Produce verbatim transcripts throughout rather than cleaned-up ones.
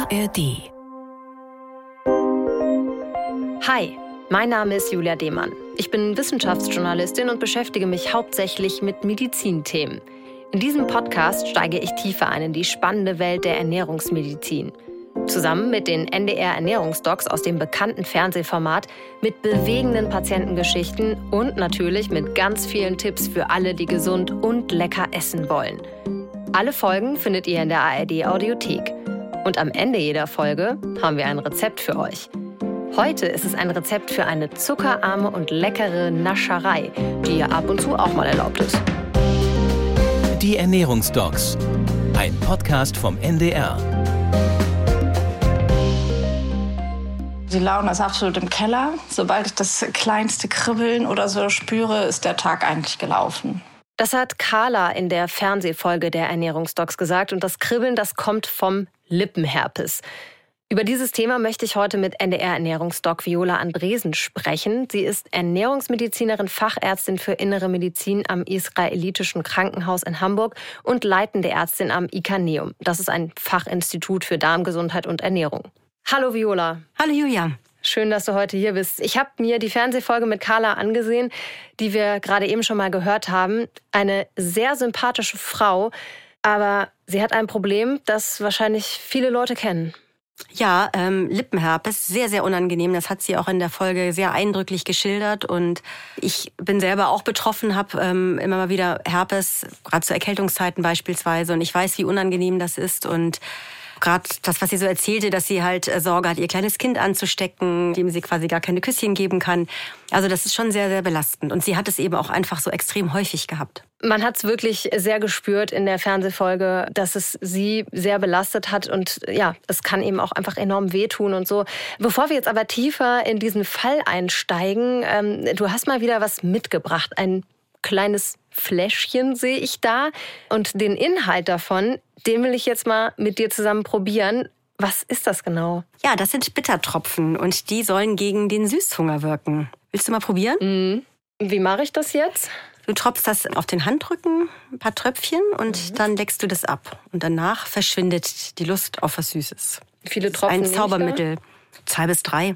R D. Hi, mein Name ist Julia Demann. Ich bin Wissenschaftsjournalistin und beschäftige mich hauptsächlich mit Medizinthemen. In diesem Podcast steige ich tiefer ein in die spannende Welt der Ernährungsmedizin. Zusammen mit den N D R Ernährungsdocs aus dem bekannten Fernsehformat, mit bewegenden Patientengeschichten und natürlich mit ganz vielen Tipps für alle, die gesund und lecker essen wollen. Alle Folgen findet ihr in der A R D Audiothek. Und am Ende jeder Folge haben wir ein Rezept für euch. Heute ist es ein Rezept für eine zuckerarme und leckere Nascherei, die ja ab und zu auch mal erlaubt ist. Die Ernährungsdocs, ein Podcast vom N D R. Die Laune ist absolut im Keller. Sobald ich das kleinste Kribbeln oder so spüre, ist der Tag eigentlich gelaufen. Das hat Carla in der Fernsehfolge der Ernährungsdocs gesagt. Und das Kribbeln, das kommt vom Lippenherpes. Über dieses Thema möchte ich heute mit N D R-Ernährungsdoc Viola Andresen sprechen. Sie ist Ernährungsmedizinerin, Fachärztin für Innere Medizin am Israelitischen Krankenhaus in Hamburg und leitende Ärztin am Ikaneum. Das ist ein Fachinstitut für Darmgesundheit und Ernährung. Hallo Viola. Hallo Julia. Schön, dass du heute hier bist. Ich habe mir die Fernsehfolge mit Carla angesehen, die wir gerade eben schon mal gehört haben. Eine sehr sympathische Frau, aber sie hat ein Problem, das wahrscheinlich viele Leute kennen. Ja, ähm, Lippenherpes, sehr, sehr unangenehm. Das hat sie auch in der Folge sehr eindrücklich geschildert. Und ich bin selber auch betroffen, habe ähm, immer mal wieder Herpes, gerade zu Erkältungszeiten beispielsweise. Und ich weiß, wie unangenehm das ist. Und gerade das, was sie so erzählte, dass sie halt Sorge hat, ihr kleines Kind anzustecken, dem sie quasi gar keine Küsschen geben kann. Also das ist schon sehr, sehr belastend. Und sie hat es eben auch einfach so extrem häufig gehabt. Man hat es wirklich sehr gespürt in der Fernsehfolge, dass es sie sehr belastet hat. Und ja, es kann eben auch einfach enorm wehtun und so. Bevor wir jetzt aber tiefer in diesen Fall einsteigen, ähm, du hast mal wieder was mitgebracht. Ein kleines Fläschchen sehe ich da. Und den Inhalt davon, den will ich jetzt mal mit dir zusammen probieren. Was ist das genau? Ja, das sind Bittertropfen und die sollen gegen den Süßhunger wirken. Willst du mal probieren? Mhm. Wie mache ich das jetzt? Du tropfst das auf den Handrücken, ein paar Tröpfchen und mhm. dann leckst du das ab. Und danach verschwindet die Lust auf was Süßes. Wie viele Tropfen? Ein Zaubermittel. Zwei bis drei.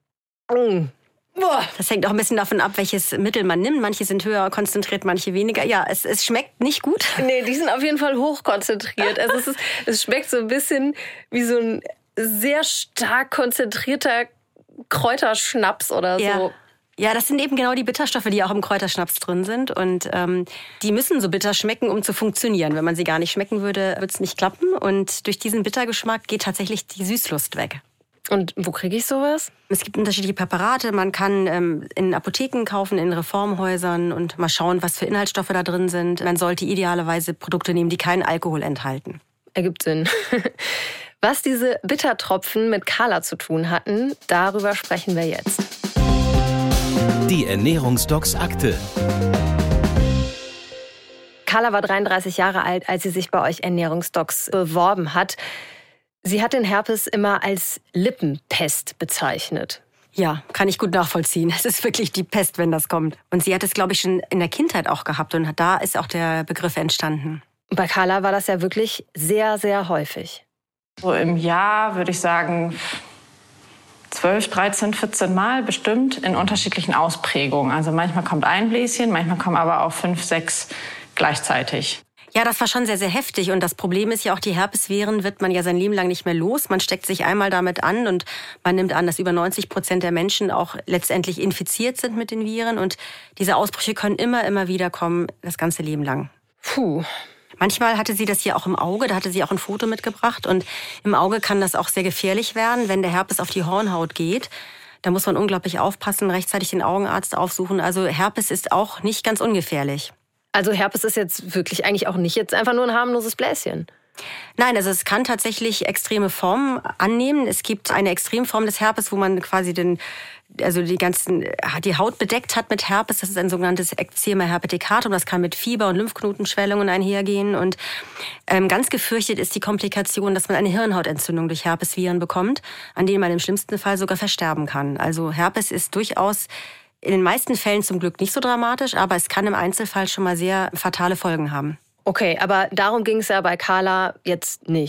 Mhm. Boah. Das hängt auch ein bisschen davon ab, welches Mittel man nimmt. Manche sind höher konzentriert, manche weniger. Ja, es, es schmeckt nicht gut. Nee, die sind auf jeden Fall hochkonzentriert. Also es, ist, es schmeckt so ein bisschen wie so ein sehr stark konzentrierter Kräuterschnaps oder so. Ja. Ja, das sind eben genau die Bitterstoffe, die auch im Kräuterschnaps drin sind. Und ähm, die müssen so bitter schmecken, um zu funktionieren. Wenn man sie gar nicht schmecken würde, würde es nicht klappen. Und durch diesen Bittergeschmack geht tatsächlich die Süßlust weg. Und wo kriege ich sowas? Es gibt unterschiedliche Präparate. Man kann ähm, in Apotheken kaufen, in Reformhäusern und mal schauen, was für Inhaltsstoffe da drin sind. Man sollte idealerweise Produkte nehmen, die keinen Alkohol enthalten. Ergibt Sinn. Was diese Bittertropfen mit Carla zu tun hatten, darüber sprechen wir jetzt. Die Ernährungsdocs Akte. Carla war dreiunddreißig Jahre alt, als sie sich bei euch Ernährungsdocs beworben hat. Sie hat den Herpes immer als Lippenpest bezeichnet. Ja, kann ich gut nachvollziehen. Es ist wirklich die Pest, wenn das kommt. Und sie hat es, glaube ich, schon in der Kindheit auch gehabt. Und da ist auch der Begriff entstanden. Und bei Carla war das ja wirklich sehr, sehr häufig. So im Jahr würde ich sagen zwölf, dreizehn, vierzehn Mal bestimmt in unterschiedlichen Ausprägungen. Also manchmal kommt ein Bläschen, manchmal kommen aber auch fünf, sechs gleichzeitig. Ja, das war schon sehr, sehr heftig. Und das Problem ist ja auch, die Herpesviren wird man ja sein Leben lang nicht mehr los. Man steckt sich einmal damit an und man nimmt an, dass über neunzig Prozent der Menschen auch letztendlich infiziert sind mit den Viren. Und diese Ausbrüche können immer, immer wieder kommen, das ganze Leben lang. Puh. Manchmal hatte sie das hier auch im Auge, da hatte sie auch ein Foto mitgebracht. Und im Auge kann das auch sehr gefährlich werden, wenn der Herpes auf die Hornhaut geht. Da muss man unglaublich aufpassen, rechtzeitig den Augenarzt aufsuchen. Also Herpes ist auch nicht ganz ungefährlich. Also Herpes ist jetzt wirklich eigentlich auch nicht jetzt einfach nur ein harmloses Bläschen. Nein, also es kann tatsächlich extreme Formen annehmen. Es gibt eine Extremform des Herpes, wo man quasi den, also die ganzen, die Haut bedeckt hat mit Herpes. Das ist ein sogenanntes Eczema herpeticatum. Das kann mit Fieber und Lymphknotenschwellungen einhergehen. Und ähm, ganz gefürchtet ist die Komplikation, dass man eine Hirnhautentzündung durch Herpesviren bekommt, an denen man im schlimmsten Fall sogar versterben kann. Also Herpes ist durchaus in den meisten Fällen zum Glück nicht so dramatisch, aber es kann im Einzelfall schon mal sehr fatale Folgen haben. Okay, aber darum ging es ja bei Carla jetzt nicht.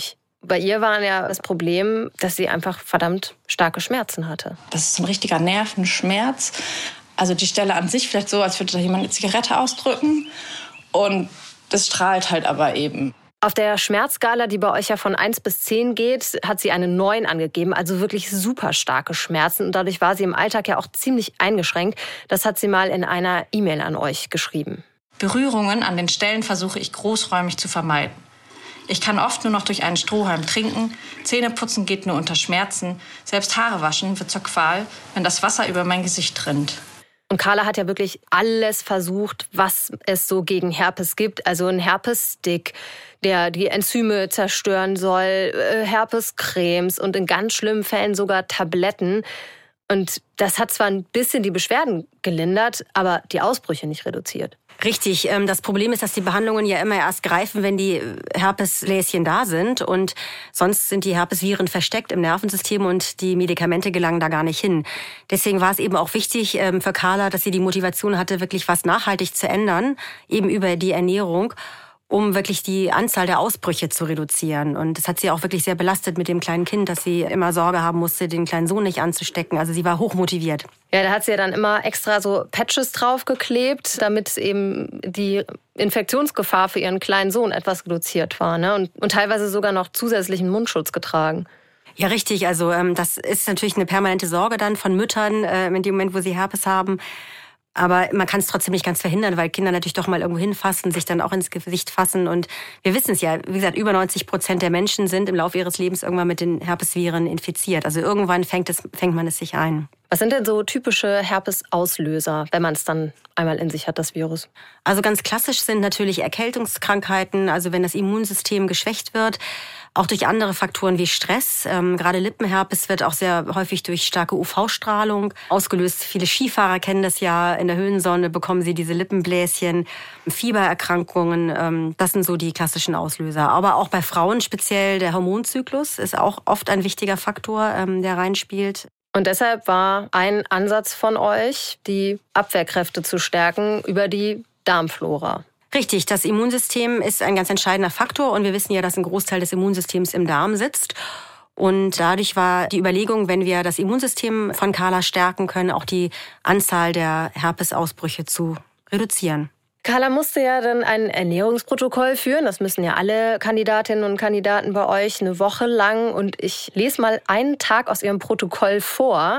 Bei ihr war ja das Problem, dass sie einfach verdammt starke Schmerzen hatte. Das ist so ein richtiger Nervenschmerz. Also die Stelle an sich vielleicht so, als würde da jemand eine Zigarette ausdrücken. Und das strahlt halt aber eben. Auf der Schmerzskala, die bei euch ja von eins bis zehn geht, hat sie eine neun angegeben, also wirklich super starke Schmerzen. Und dadurch war sie im Alltag ja auch ziemlich eingeschränkt. Das hat sie mal in einer E-Mail an euch geschrieben. Berührungen an den Stellen versuche ich großräumig zu vermeiden. Ich kann oft nur noch durch einen Strohhalm trinken, Zähneputzen geht nur unter Schmerzen, selbst Haare waschen wird zur Qual, wenn das Wasser über mein Gesicht rinnt. Und Carla hat ja wirklich alles versucht, was es so gegen Herpes gibt. Also ein Herpesstick, der die Enzyme zerstören soll, Herpescremes und in ganz schlimmen Fällen sogar Tabletten. Und das hat zwar ein bisschen die Beschwerden gelindert, aber die Ausbrüche nicht reduziert. Richtig. Das Problem ist, dass die Behandlungen ja immer erst greifen, wenn die Herpesbläschen da sind. Und sonst sind die Herpesviren versteckt im Nervensystem und die Medikamente gelangen da gar nicht hin. Deswegen war es eben auch wichtig für Carla, dass sie die Motivation hatte, wirklich was nachhaltig zu ändern, eben über die Ernährung, um wirklich die Anzahl der Ausbrüche zu reduzieren. Und das hat sie auch wirklich sehr belastet mit dem kleinen Kind, dass sie immer Sorge haben musste, den kleinen Sohn nicht anzustecken. Also sie war hochmotiviert. Ja, da hat sie ja dann immer extra so Patches draufgeklebt, damit eben die Infektionsgefahr für ihren kleinen Sohn etwas reduziert war, ne? Und, und teilweise sogar noch zusätzlichen Mundschutz getragen. Ja, richtig. Also ähm, das ist natürlich eine permanente Sorge dann von Müttern äh, in dem Moment, wo sie Herpes haben. Aber man kann es trotzdem nicht ganz verhindern, weil Kinder natürlich doch mal irgendwo hinfassen, sich dann auch ins Gesicht fassen. Und wir wissen es ja, wie gesagt, über neunzig Prozent der Menschen sind im Laufe ihres Lebens irgendwann mit den Herpesviren infiziert. Also irgendwann fängt, es, fängt man es sich ein. Was sind denn so typische Herpesauslöser, wenn man es dann einmal in sich hat, das Virus? Also ganz klassisch sind natürlich Erkältungskrankheiten, also wenn das Immunsystem geschwächt wird. Auch durch andere Faktoren wie Stress. Ähm, gerade Lippenherpes wird auch sehr häufig durch starke U V-Strahlung ausgelöst. Viele Skifahrer kennen das ja. In der Höhensonne bekommen sie diese Lippenbläschen. Fiebererkrankungen, ähm, das sind so die klassischen Auslöser. Aber auch bei Frauen speziell der Hormonzyklus ist auch oft ein wichtiger Faktor, ähm, der reinspielt. Und deshalb war ein Ansatz von euch, die Abwehrkräfte zu stärken über die Darmflora. Richtig, das Immunsystem ist ein ganz entscheidender Faktor und wir wissen ja, dass ein Großteil des Immunsystems im Darm sitzt. Und dadurch war die Überlegung, wenn wir das Immunsystem von Carla stärken können, auch die Anzahl der Herpesausbrüche zu reduzieren. Carla musste ja dann ein Ernährungsprotokoll führen. Das müssen ja alle Kandidatinnen und Kandidaten bei euch eine Woche lang. Und ich lese mal einen Tag aus ihrem Protokoll vor.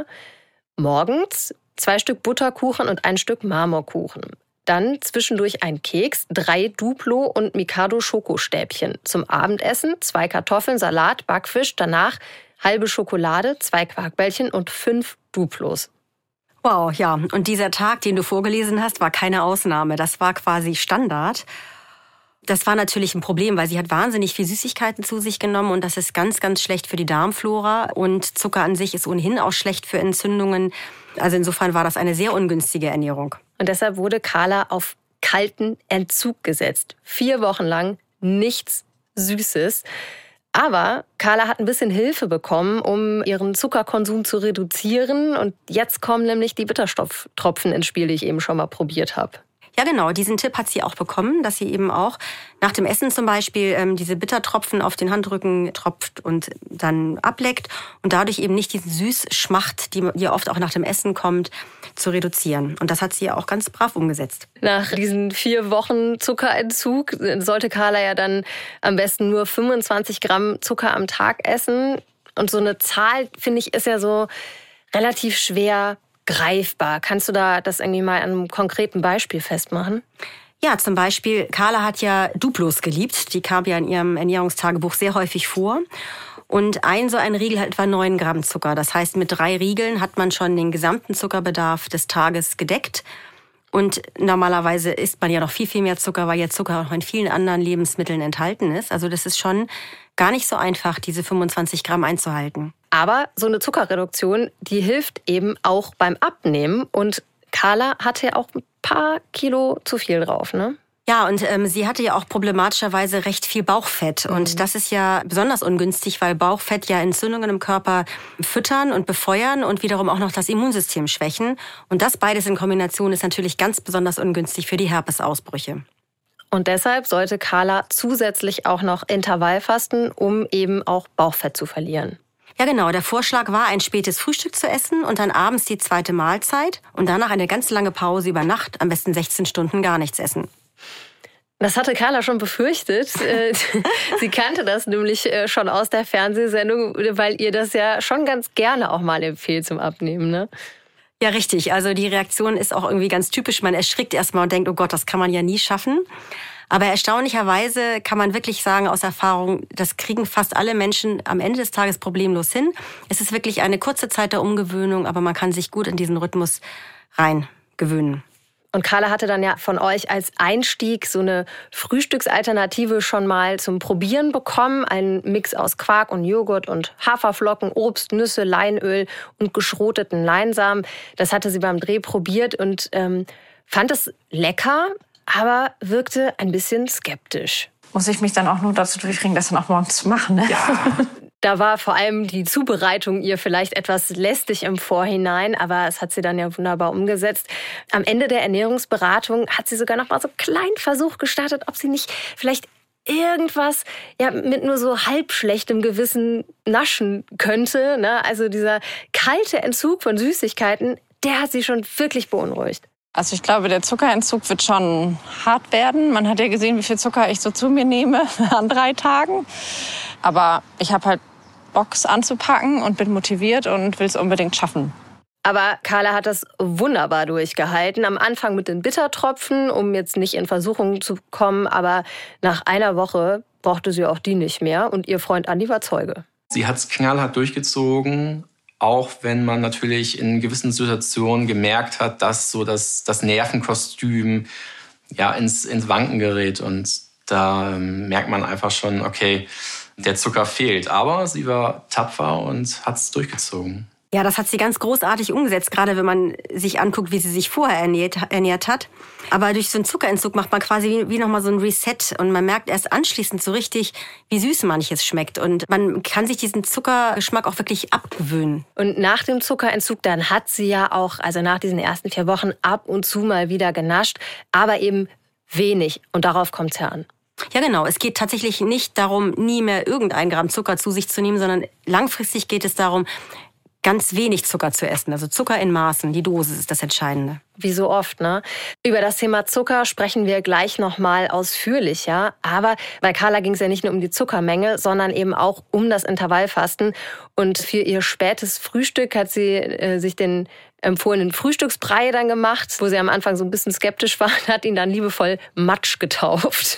Morgens zwei Stück Butterkuchen und ein Stück Marmorkuchen. Dann zwischendurch ein Keks, drei Duplo und Mikado-Schokostäbchen. Zum Abendessen zwei Kartoffeln, Salat, Backfisch. Danach halbe Schokolade, zwei Quarkbällchen und fünf Duplos. Wow, ja. Und dieser Tag, den du vorgelesen hast, war keine Ausnahme. Das war quasi Standard. Das war natürlich ein Problem, weil sie hat wahnsinnig viel Süßigkeiten zu sich genommen und das ist ganz, ganz schlecht für die Darmflora. Und Zucker an sich ist ohnehin auch schlecht für Entzündungen. Also insofern war das eine sehr ungünstige Ernährung. Und deshalb wurde Carla auf kalten Entzug gesetzt. Vier Wochen lang nichts Süßes. Aber Carla hat ein bisschen Hilfe bekommen, um ihren Zuckerkonsum zu reduzieren. Und jetzt kommen nämlich die Bitterstofftropfen ins Spiel, die ich eben schon mal probiert habe. Ja, genau. Diesen Tipp hat sie auch bekommen, dass sie eben auch nach dem Essen zum Beispiel ähm, diese Bittertropfen auf den Handrücken tropft und dann ableckt und dadurch eben nicht diesen Süßschmacht, die ja oft auch nach dem Essen kommt, zu reduzieren. Und das hat sie ja auch ganz brav umgesetzt. Nach diesen vier Wochen Zuckerentzug sollte Carla ja dann am besten nur fünfundzwanzig Gramm Zucker am Tag essen. Und so eine Zahl, finde ich, ist ja so relativ schwer greifbar. Kannst du da das irgendwie mal an einem konkreten Beispiel festmachen? Ja, zum Beispiel, Carla hat ja Duplos geliebt. Die kam ja in ihrem Ernährungstagebuch sehr häufig vor. Und ein so ein Riegel hat etwa neun Gramm Zucker. Das heißt, mit drei Riegeln hat man schon den gesamten Zuckerbedarf des Tages gedeckt. Und normalerweise isst man ja noch viel, viel mehr Zucker, weil ja Zucker auch in vielen anderen Lebensmitteln enthalten ist. Also das ist schon gar nicht so einfach, diese fünfundzwanzig Gramm einzuhalten. Aber so eine Zuckerreduktion, die hilft eben auch beim Abnehmen. Und Carla hatte ja auch ein paar Kilo zu viel drauf, ne? Ja, und ähm, sie hatte ja auch problematischerweise recht viel Bauchfett. Und mhm. das ist ja besonders ungünstig, weil Bauchfett ja Entzündungen im Körper füttern und befeuern und wiederum auch noch das Immunsystem schwächen. Und das beides in Kombination ist natürlich ganz besonders ungünstig für die Herpesausbrüche. Und deshalb sollte Carla zusätzlich auch noch Intervallfasten, um eben auch Bauchfett zu verlieren. Ja genau, der Vorschlag war, ein spätes Frühstück zu essen und dann abends die zweite Mahlzeit und danach eine ganz lange Pause über Nacht, am besten sechzehn Stunden gar nichts essen. Das hatte Carla schon befürchtet. Sie kannte das nämlich schon aus der Fernsehsendung, weil ihr das ja schon ganz gerne auch mal empfiehlt zum Abnehmen, ne? Ja, richtig. Also die Reaktion ist auch irgendwie ganz typisch. Man erschrickt erstmal und denkt, oh Gott, das kann man ja nie schaffen. Aber erstaunlicherweise kann man wirklich sagen aus Erfahrung, das kriegen fast alle Menschen am Ende des Tages problemlos hin. Es ist wirklich eine kurze Zeit der Umgewöhnung, aber man kann sich gut in diesen Rhythmus reingewöhnen. Und Carla hatte dann ja von euch als Einstieg so eine Frühstücksalternative schon mal zum Probieren bekommen. Ein Mix aus Quark und Joghurt und Haferflocken, Obst, Nüsse, Leinöl und geschroteten Leinsamen. Das hatte sie beim Dreh probiert und ähm, fand es lecker, aber wirkte ein bisschen skeptisch. Muss ich mich dann auch nur dazu durchringen, das dann auch morgens zu machen, ne? Ja. Da war vor allem die Zubereitung ihr vielleicht etwas lästig im Vorhinein, aber es hat sie dann ja wunderbar umgesetzt. Am Ende der Ernährungsberatung hat sie sogar noch mal so einen kleinen Versuch gestartet, ob sie nicht vielleicht irgendwas ja mit nur so halb schlechtem Gewissen naschen könnte, ne? Also dieser kalte Entzug von Süßigkeiten, der hat sie schon wirklich beunruhigt. Also ich glaube, der Zuckerentzug wird schon hart werden. Man hat ja gesehen, wie viel Zucker ich so zu mir nehme an drei Tagen. Aber ich habe halt Bock, es anzupacken und bin motiviert und will es unbedingt schaffen. Aber Carla hat das wunderbar durchgehalten. Am Anfang mit den Bittertropfen, um jetzt nicht in Versuchung zu kommen. Aber nach einer Woche brauchte sie auch die nicht mehr. Und ihr Freund Andi war Zeuge. Sie hat es knallhart durchgezogen. Auch wenn man natürlich in gewissen Situationen gemerkt hat, dass so das, das Nervenkostüm ja, ins, ins Wanken gerät. Und da ähm, merkt man einfach schon, okay, der Zucker fehlt. Aber sie war tapfer und hat es durchgezogen. Ja, das hat sie ganz großartig umgesetzt, gerade wenn man sich anguckt, wie sie sich vorher ernährt, ernährt hat. Aber durch so einen Zuckerentzug macht man quasi wie, wie nochmal so ein Reset. Und man merkt erst anschließend so richtig, wie süß manches schmeckt. Und man kann sich diesen Zuckergeschmack auch wirklich abgewöhnen. Und nach dem Zuckerentzug, dann hat sie ja auch, also nach diesen ersten vier Wochen, ab und zu mal wieder genascht. Aber eben wenig. Und darauf kommt es ja an. Ja, genau. Es geht tatsächlich nicht darum, nie mehr irgendein Gramm Zucker zu sich zu nehmen, sondern langfristig geht es darum, ganz wenig Zucker zu essen. Also Zucker in Maßen, die Dosis ist das Entscheidende. Wie so oft, ne? Über das Thema Zucker sprechen wir gleich nochmal ausführlicher. Aber bei Carla ging es ja nicht nur um die Zuckermenge, sondern eben auch um das Intervallfasten. Und für ihr spätes Frühstück hat sie äh, sich den empfohlenen Frühstücksbrei dann gemacht, wo sie am Anfang so ein bisschen skeptisch war, hat ihn dann liebevoll Matsch getauft.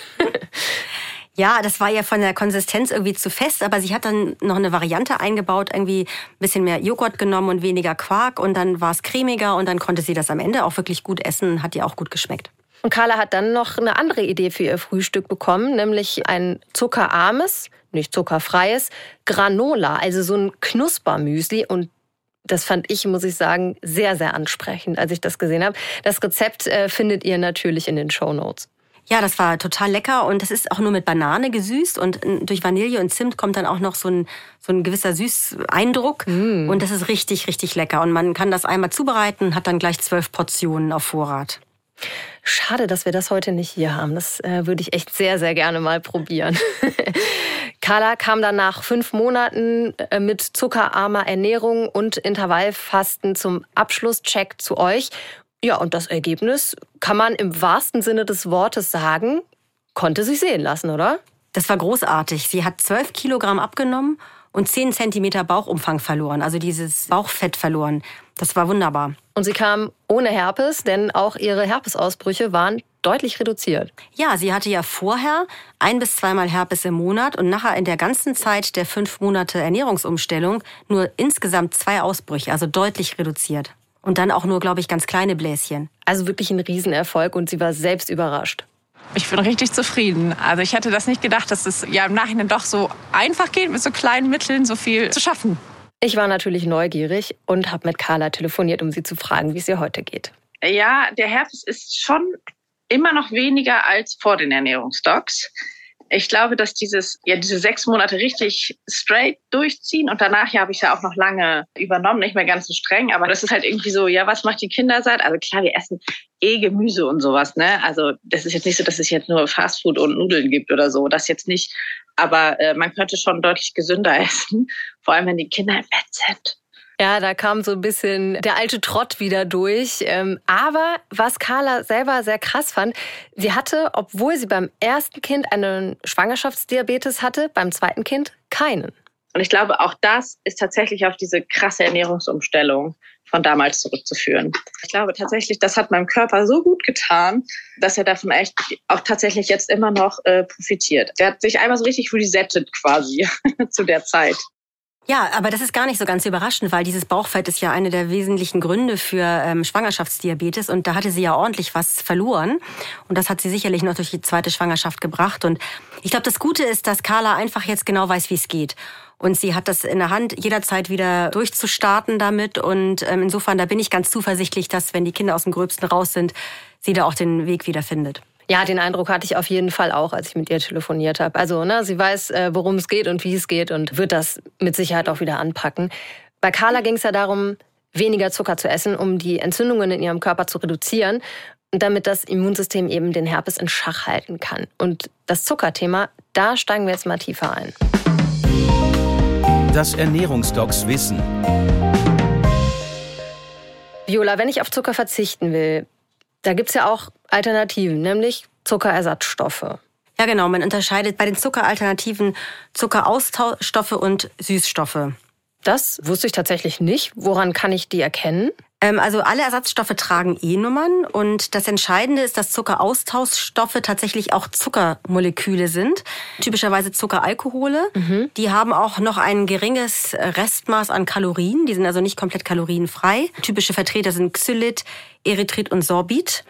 Ja, das war ja von der Konsistenz irgendwie zu fest, aber sie hat dann noch eine Variante eingebaut, irgendwie ein bisschen mehr Joghurt genommen und weniger Quark und dann war es cremiger und dann konnte sie das am Ende auch wirklich gut essen, hat ihr auch gut geschmeckt. Und Carla hat dann noch eine andere Idee für ihr Frühstück bekommen, nämlich ein zuckerarmes, nicht zuckerfreies Granola, also so ein Knuspermüsli. Und das fand ich, muss ich sagen, sehr, sehr ansprechend, als ich das gesehen habe. Das Rezept äh, findet ihr natürlich in den Shownotes. Ja, das war total lecker und das ist auch nur mit Banane gesüßt und durch Vanille und Zimt kommt dann auch noch so ein, so ein gewisser Süßeindruck mm. und das ist richtig, richtig lecker und man kann das einmal zubereiten und hat dann gleich zwölf Portionen auf Vorrat. Schade, dass wir das heute nicht hier haben. Das äh, würde ich echt sehr, sehr gerne mal probieren. Carla kam dann nach fünf Monaten äh, mit zuckerarmer Ernährung und Intervallfasten zum Abschlusscheck zu euch. Ja, und das Ergebnis, kann man im wahrsten Sinne des Wortes sagen, konnte sich sehen lassen, oder? Das war großartig. Sie hat zwölf Kilogramm abgenommen und zehn Zentimeter Bauchumfang verloren, also dieses Bauchfett verloren. Das war wunderbar. Und sie kam ohne Herpes, denn auch ihre Herpesausbrüche waren deutlich reduziert. Ja, sie hatte ja vorher ein- bis zweimal Herpes im Monat und nachher in der ganzen Zeit der fünf Monate Ernährungsumstellung nur insgesamt zwei Ausbrüche, also deutlich reduziert. Und dann auch nur, glaube ich, ganz kleine Bläschen. Also wirklich ein Riesenerfolg und sie war selbst überrascht. Ich bin richtig zufrieden. Also ich hätte das nicht gedacht, dass es ja im Nachhinein doch so einfach geht, mit so kleinen Mitteln so viel zu schaffen. Ich war natürlich neugierig und habe mit Carla telefoniert, um sie zu fragen, wie es ihr heute geht. Ja, der Herpes ist schon immer noch weniger als vor den Ernährungsdocs. Ich glaube, dass dieses, ja, diese sechs Monate richtig straight durchziehen und danach ja habe ich ja auch noch lange übernommen, nicht mehr ganz so streng, aber das ist halt irgendwie so, ja, was macht die Kinder satt? Also klar, wir essen eh Gemüse und sowas, ne? Also das ist jetzt nicht so, dass es jetzt nur Fastfood und Nudeln gibt oder so, das jetzt nicht. Aber äh, man könnte schon deutlich gesünder essen, vor allem wenn die Kinder im Bett sind. Ja, da kam so ein bisschen der alte Trott wieder durch. Aber was Carla selber sehr krass fand, sie hatte, obwohl sie beim ersten Kind einen Schwangerschaftsdiabetes hatte, beim zweiten Kind keinen. Und ich glaube, auch das ist tatsächlich auf diese krasse Ernährungsumstellung von damals zurückzuführen. Ich glaube tatsächlich, das hat meinem Körper so gut getan, dass er davon echt auch tatsächlich jetzt immer noch äh, profitiert. Der hat sich einmal so richtig resettet quasi zu der Zeit. Ja, aber das ist gar nicht so ganz überraschend, weil dieses Bauchfett ist ja eine der wesentlichen Gründe für ähm, Schwangerschaftsdiabetes und da hatte sie ja ordentlich was verloren und das hat sie sicherlich noch durch die zweite Schwangerschaft gebracht und ich glaube, das Gute ist, dass Carla einfach jetzt genau weiß, wie es geht und sie hat das in der Hand, jederzeit wieder durchzustarten damit und ähm, insofern, da bin ich ganz zuversichtlich, dass, wenn die Kinder aus dem Gröbsten raus sind, sie da auch den Weg wieder findet. Ja, den Eindruck hatte ich auf jeden Fall auch, als ich mit ihr telefoniert habe. Also, ne, sie weiß, äh, worum es geht und wie es geht und wird das mit Sicherheit auch wieder anpacken. Bei Carla ging es ja darum, weniger Zucker zu essen, um die Entzündungen in ihrem Körper zu reduzieren und damit das Immunsystem eben den Herpes in Schach halten kann. Und das Zuckerthema, da steigen wir jetzt mal tiefer ein. Das Ernährungsdocs Wissen. Viola, wenn ich auf Zucker verzichten will, da gibt's ja auch Alternativen, nämlich Zuckerersatzstoffe. Ja, genau. Man unterscheidet bei den Zuckeralternativen Zuckeraustauschstoffe und Süßstoffe. Das wusste ich tatsächlich nicht. Woran kann ich die erkennen? Ähm, also alle Ersatzstoffe tragen E-Nummern und das Entscheidende ist, dass Zuckeraustauschstoffe tatsächlich auch Zuckermoleküle sind. Typischerweise Zuckeralkohole. Mhm. Die haben auch noch ein geringes Restmaß an Kalorien. Die sind also nicht komplett kalorienfrei. Typische Vertreter sind Xylit, Erythrit und Sorbit.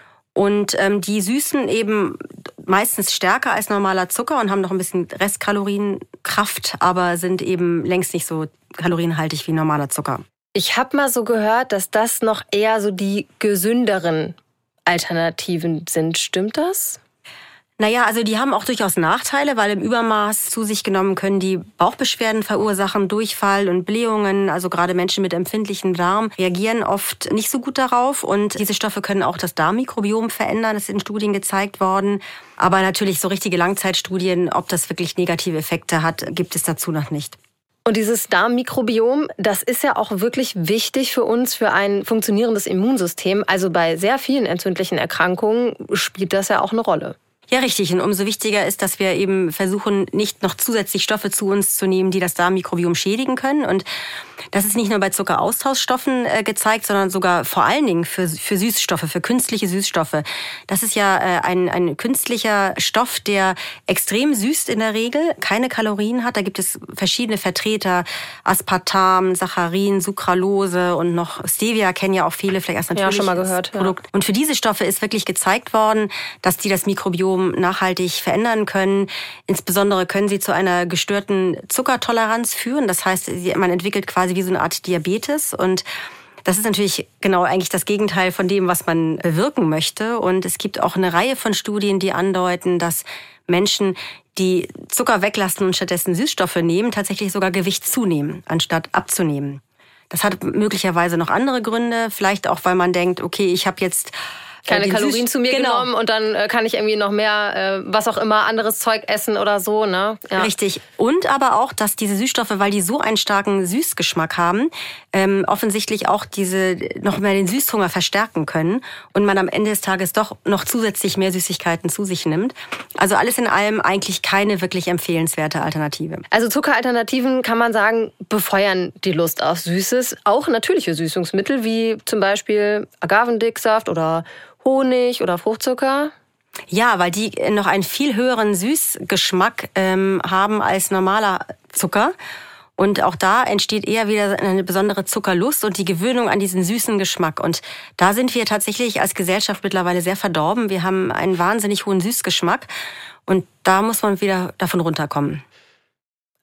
Und ähm, die süßen eben meistens stärker als normaler Zucker und haben noch ein bisschen Restkalorienkraft, aber sind eben längst nicht so kalorienhaltig wie normaler Zucker. Ich habe mal so gehört, dass das noch eher so die gesünderen Alternativen sind. Stimmt das? Naja, also die haben auch durchaus Nachteile, weil im Übermaß zu sich genommen können die Bauchbeschwerden verursachen, Durchfall und Blähungen. Also gerade Menschen mit empfindlichem Darm reagieren oft nicht so gut darauf. Und diese Stoffe können auch das Darmmikrobiom verändern. Das ist in Studien gezeigt worden. Aber natürlich so richtige Langzeitstudien, ob das wirklich negative Effekte hat, gibt es dazu noch nicht. Und dieses Darmmikrobiom, das ist ja auch wirklich wichtig für uns, für ein funktionierendes Immunsystem. Also bei sehr vielen entzündlichen Erkrankungen spielt das ja auch eine Rolle. Ja, richtig. Und umso wichtiger ist, dass wir eben versuchen, nicht noch zusätzlich Stoffe zu uns zu nehmen, die das Darmmikrobiom schädigen können. Und das ist nicht nur bei Zuckeraustauschstoffen äh, gezeigt, sondern sogar vor allen Dingen für, für Süßstoffe, für künstliche Süßstoffe. Das ist ja äh, ein, ein künstlicher Stoff, der extrem süßt in der Regel, keine Kalorien hat. Da gibt es verschiedene Vertreter, Aspartam, Saccharin, Sucralose und noch Stevia kennen ja auch viele, vielleicht erst natürlich. Ja, schon mal gehört. Produkt. Ja. Und für diese Stoffe ist wirklich gezeigt worden, dass die das Mikrobiom nachhaltig verändern können. Insbesondere können sie zu einer gestörten Zuckertoleranz führen. Das heißt, man entwickelt quasi wie so eine Art Diabetes. Und das ist natürlich genau eigentlich das Gegenteil von dem, was man bewirken möchte. Und es gibt auch eine Reihe von Studien, die andeuten, dass Menschen, die Zucker weglassen und stattdessen Süßstoffe nehmen, tatsächlich sogar Gewicht zunehmen, anstatt abzunehmen. Das hat möglicherweise noch andere Gründe. Vielleicht auch, weil man denkt, okay, ich habe jetzt keine Kalorien Süß- zu mir genau. genommen und dann äh, kann ich irgendwie noch mehr, äh, was auch immer, anderes Zeug essen oder so, ne? Ja. Richtig. Und aber auch, dass diese Süßstoffe, weil die so einen starken Süßgeschmack haben, ähm, offensichtlich auch diese noch mehr den Süßhunger verstärken können und man am Ende des Tages doch noch zusätzlich mehr Süßigkeiten zu sich nimmt. Also alles in allem eigentlich keine wirklich empfehlenswerte Alternative. Also Zuckeralternativen, kann man sagen, befeuern die Lust auf Süßes. Auch natürliche Süßungsmittel wie zum Beispiel Agavendicksaft oder Honig oder Fruchtzucker? Ja, weil die noch einen viel höheren Süßgeschmack ähm, haben als normaler Zucker. Und auch da entsteht eher wieder eine besondere Zuckerlust und die Gewöhnung an diesen süßen Geschmack. Und da sind wir tatsächlich als Gesellschaft mittlerweile sehr verdorben. Wir haben einen wahnsinnig hohen Süßgeschmack und da muss man wieder davon runterkommen.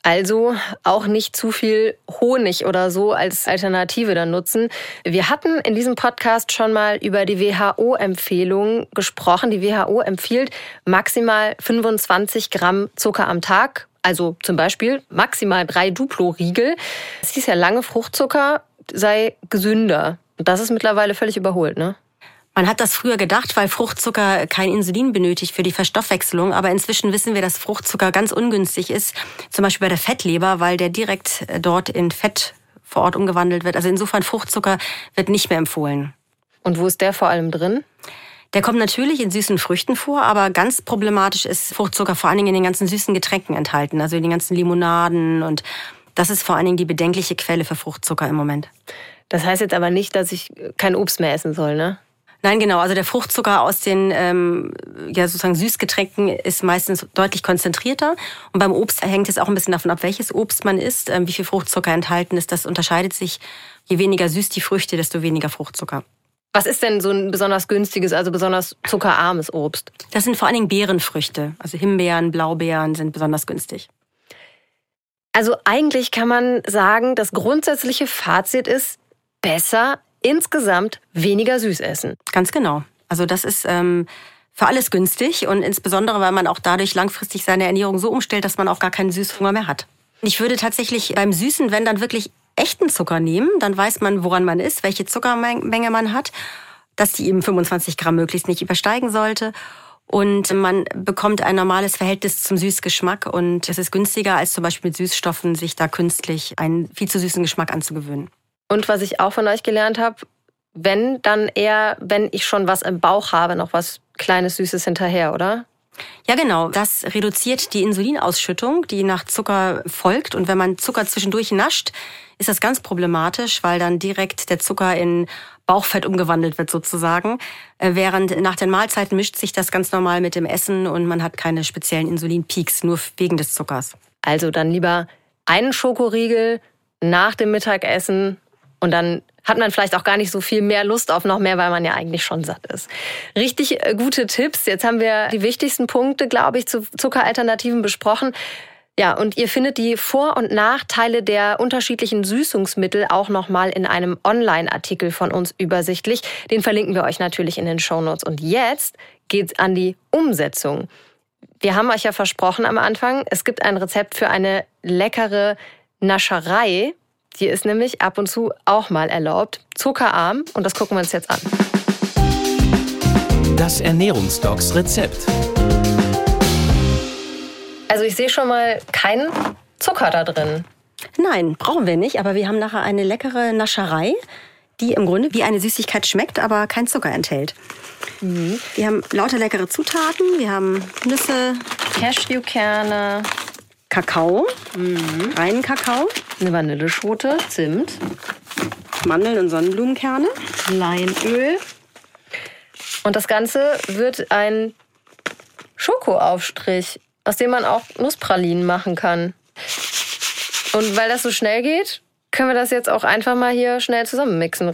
Also auch nicht zu viel Honig oder so als Alternative dann nutzen. Wir hatten in diesem Podcast schon mal über die W H O-Empfehlungen gesprochen. Die W H O empfiehlt maximal fünfundzwanzig Gramm Zucker am Tag. Also zum Beispiel maximal drei Duplo-Riegel. Es hieß ja lange, Fruchtzucker sei gesünder. Und das ist mittlerweile völlig überholt, ne? Man hat das früher gedacht, weil Fruchtzucker kein Insulin benötigt für die Verstoffwechselung. Aber inzwischen wissen wir, dass Fruchtzucker ganz ungünstig ist. Zum Beispiel bei der Fettleber, weil der direkt dort in Fett vor Ort umgewandelt wird. Also insofern, Fruchtzucker wird nicht mehr empfohlen. Und wo ist der vor allem drin? Der kommt natürlich in süßen Früchten vor, aber ganz problematisch ist Fruchtzucker vor allen Dingen in den ganzen süßen Getränken enthalten. Also in den ganzen Limonaden. Und das ist vor allen Dingen die bedenkliche Quelle für Fruchtzucker im Moment. Das heißt jetzt aber nicht, dass ich kein Obst mehr essen soll, ne? Nein, genau. Also der Fruchtzucker aus den ähm, ja sozusagen Süßgetränken ist meistens deutlich konzentrierter. Und beim Obst hängt es auch ein bisschen davon ab, welches Obst man isst, ähm, wie viel Fruchtzucker enthalten ist. Das unterscheidet sich. Je weniger süß die Früchte, desto weniger Fruchtzucker. Was ist denn so ein besonders günstiges, also besonders zuckerarmes Obst? Das sind vor allen Dingen Beerenfrüchte. Also Himbeeren, Blaubeeren sind besonders günstig. Also eigentlich kann man sagen, das grundsätzliche Fazit ist besser insgesamt weniger süß essen. Ganz genau. Also das ist ähm, für alles günstig und insbesondere, weil man auch dadurch langfristig seine Ernährung so umstellt, dass man auch gar keinen Süßhunger mehr hat. Ich würde tatsächlich beim Süßen, wenn dann wirklich echten Zucker nehmen, dann weiß man, woran man ist, welche Zuckermenge man hat, dass die eben fünfundzwanzig Gramm möglichst nicht übersteigen sollte. Und man bekommt ein normales Verhältnis zum Süßgeschmack und es ist günstiger, als zum Beispiel mit Süßstoffen sich da künstlich einen viel zu süßen Geschmack anzugewöhnen. Und was ich auch von euch gelernt habe, wenn, dann eher, wenn ich schon was im Bauch habe, noch was Kleines, Süßes hinterher, oder? Ja, genau. Das reduziert die Insulinausschüttung, die nach Zucker folgt. Und wenn man Zucker zwischendurch nascht, ist das ganz problematisch, weil dann direkt der Zucker in Bauchfett umgewandelt wird sozusagen. Während nach den Mahlzeiten mischt sich das ganz normal mit dem Essen und man hat keine speziellen Insulinpeaks, nur wegen des Zuckers. Also dann lieber einen Schokoriegel nach dem Mittagessen. Und dann hat man vielleicht auch gar nicht so viel mehr Lust auf noch mehr, weil man ja eigentlich schon satt ist. Richtig gute Tipps. Jetzt haben wir die wichtigsten Punkte, glaube ich, zu Zuckeralternativen besprochen. Ja, und ihr findet die Vor- und Nachteile der unterschiedlichen Süßungsmittel auch nochmal in einem Online-Artikel von uns übersichtlich. Den verlinken wir euch natürlich in den Shownotes. Und jetzt geht's an die Umsetzung. Wir haben euch ja versprochen am Anfang, es gibt ein Rezept für eine leckere Nascherei. Die ist nämlich ab und zu auch mal erlaubt. Zuckerarm. Und das gucken wir uns jetzt an. Das Ernährungsdocs-Rezept. Also ich sehe schon mal keinen Zucker da drin. Nein, brauchen wir nicht. Aber wir haben nachher eine leckere Nascherei, die im Grunde wie eine Süßigkeit schmeckt, aber keinen Zucker enthält. Mhm. Wir haben lauter leckere Zutaten. Wir haben Nüsse, Cashewkerne, Kakao, mhm. reinen Kakao, eine Vanilleschote, Zimt, Mandeln und Sonnenblumenkerne, Leinöl. Und das Ganze wird ein Schokoaufstrich, aus dem man auch Nusspralinen machen kann. Und weil das so schnell geht, können wir das jetzt auch einfach mal hier schnell zusammenmixen.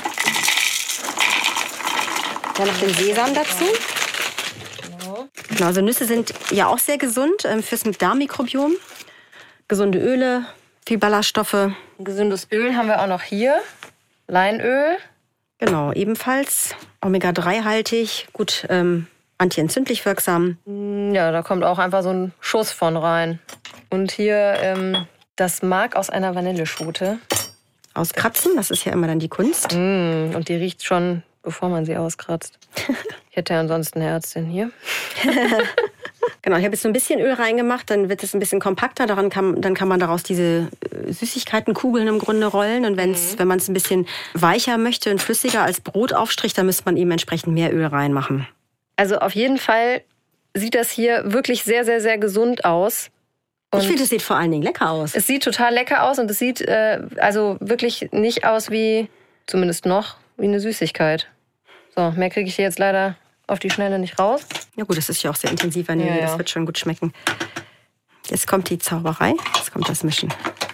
Dann noch den Sesam dazu. Genau, also Nüsse sind ja auch sehr gesund fürs Darmmikrobiom. Gesunde Öle, viel Ballaststoffe. Ein gesundes Öl haben wir auch noch hier. Leinöl. Genau, ebenfalls Omega drei haltig, gut ähm, antientzündlich wirksam. Ja, da kommt auch einfach so ein Schuss von rein. Und hier ähm, das Mark aus einer Vanilleschote. Auskratzen, das ist ja immer dann die Kunst. Mm, und die riecht schon, bevor man sie auskratzt. Ich hätte ja ansonsten eine Ärztin hier. Genau, ich habe jetzt so ein bisschen Öl reingemacht, dann wird es ein bisschen kompakter. Daran kann, dann kann man daraus diese Süßigkeitenkugeln im Grunde rollen. Und wenn's, mhm. wenn man es ein bisschen weicher möchte und flüssiger als Brotaufstrich, dann müsste man eben entsprechend mehr Öl reinmachen. Also auf jeden Fall sieht das hier wirklich sehr, sehr, sehr gesund aus. Und ich finde, es sieht vor allen Dingen lecker aus. Es sieht total lecker aus und es sieht äh, also wirklich nicht aus wie, zumindest noch, wie eine Süßigkeit. So, mehr kriege ich hier jetzt leider auf die Schnelle nicht raus. Ja gut, das ist ja auch sehr intensiv Vanille, ja, ja. Das wird schon gut schmecken. Jetzt kommt die Zauberei, jetzt kommt das Mischen.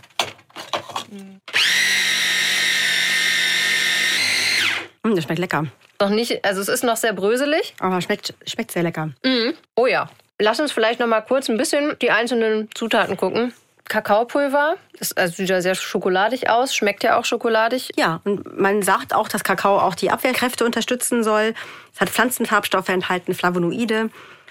Mm, das schmeckt lecker. Noch nicht, also es ist noch sehr bröselig. Aber schmeckt, schmeckt sehr lecker. Mhm. Oh ja. Lass uns vielleicht noch mal kurz ein bisschen die einzelnen Zutaten gucken. Kakaopulver. Das also sieht ja sehr schokoladig aus, schmeckt ja auch schokoladig. Ja, und man sagt auch, dass Kakao auch die Abwehrkräfte unterstützen soll. Es hat Pflanzenfarbstoffe enthalten, Flavonoide.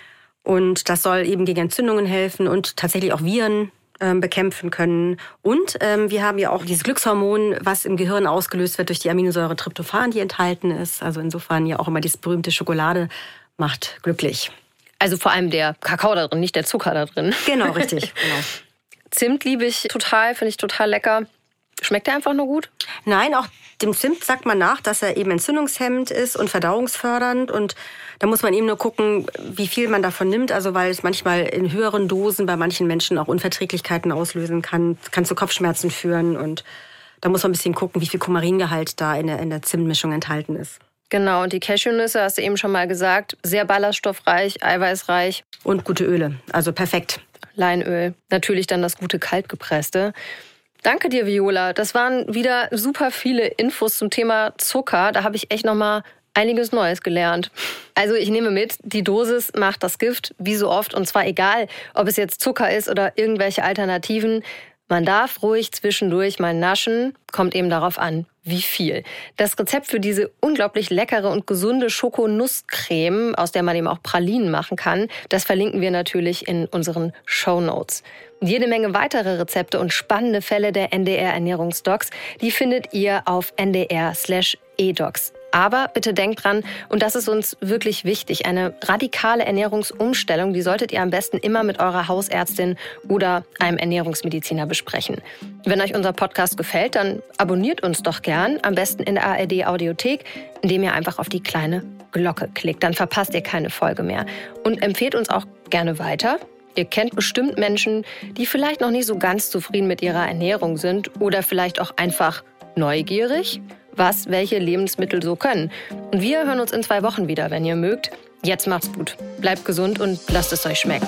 Und das soll eben gegen Entzündungen helfen und tatsächlich auch Viren ähm, bekämpfen können. Und ähm, wir haben ja auch dieses Glückshormon, was im Gehirn ausgelöst wird durch die Aminosäure Tryptophan, die enthalten ist. Also insofern ja auch immer dieses berühmte Schokolade macht glücklich. Also vor allem der Kakao da drin, nicht der Zucker da drin. Genau, richtig. Genau. Zimt liebe ich total, finde ich total lecker. Schmeckt der einfach nur gut? Nein, auch dem Zimt sagt man nach, dass er eben entzündungshemmend ist und verdauungsfördernd. Und da muss man eben nur gucken, wie viel man davon nimmt. Also weil es manchmal in höheren Dosen bei manchen Menschen auch Unverträglichkeiten auslösen kann. Kann zu Kopfschmerzen führen. Und da muss man ein bisschen gucken, wie viel Kumaringehalt da in der, in der Zimtmischung enthalten ist. Genau, und die Cashewnüsse, hast du eben schon mal gesagt, sehr ballaststoffreich, eiweißreich. Und gute Öle, also perfekt. Leinöl, natürlich dann das gute kaltgepresste. Danke dir, Viola. Das waren wieder super viele Infos zum Thema Zucker. Da habe ich echt noch mal einiges Neues gelernt. Also ich nehme mit, die Dosis macht das Gift, wie so oft. Und zwar egal, ob es jetzt Zucker ist oder irgendwelche Alternativen. Man darf ruhig zwischendurch mal naschen, kommt eben darauf an, wie viel. Das Rezept für diese unglaublich leckere und gesunde Schokonusscreme, aus der man eben auch Pralinen machen kann, das verlinken wir natürlich in unseren Shownotes. Jede Menge weitere Rezepte und spannende Fälle der N D R Ernährungsdocs, die findet ihr auf N D R slash E docs. Aber bitte denkt dran, und das ist uns wirklich wichtig, eine radikale Ernährungsumstellung, die solltet ihr am besten immer mit eurer Hausärztin oder einem Ernährungsmediziner besprechen. Wenn euch unser Podcast gefällt, dann abonniert uns doch gern, am besten in der A R D Audiothek, indem ihr einfach auf die kleine Glocke klickt. Dann verpasst ihr keine Folge mehr. Und empfehlt uns auch gerne weiter. Ihr kennt bestimmt Menschen, die vielleicht noch nicht so ganz zufrieden mit ihrer Ernährung sind oder vielleicht auch einfach neugierig, was welche Lebensmittel so können. Und wir hören uns in zwei Wochen wieder, wenn ihr mögt. Jetzt macht's gut. Bleibt gesund und lasst es euch schmecken.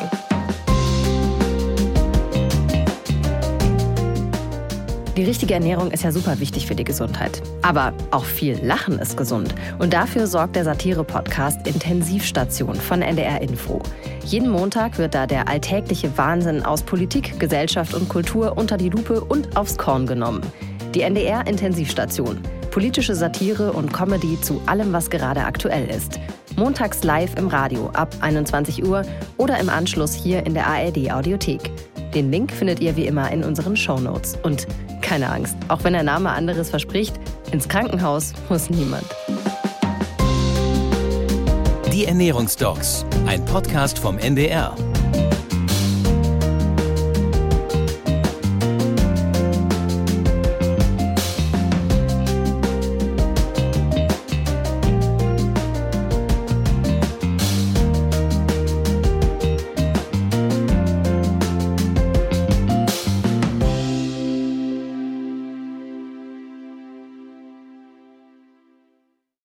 Die richtige Ernährung ist ja super wichtig für die Gesundheit. Aber auch viel Lachen ist gesund. Und dafür sorgt der Satire-Podcast Intensivstation von N D R Info. Jeden Montag wird da der alltägliche Wahnsinn aus Politik, Gesellschaft und Kultur unter die Lupe und aufs Korn genommen. Die N D R Intensivstation. Politische Satire und Comedy zu allem, was gerade aktuell ist. Montags live im Radio ab einundzwanzig Uhr oder im Anschluss hier in der A R D Audiothek. Den Link findet ihr wie immer in unseren Shownotes. Und keine Angst, auch wenn der Name anderes verspricht, ins Krankenhaus muss niemand. Die Ernährungsdocs, ein Podcast vom N D R.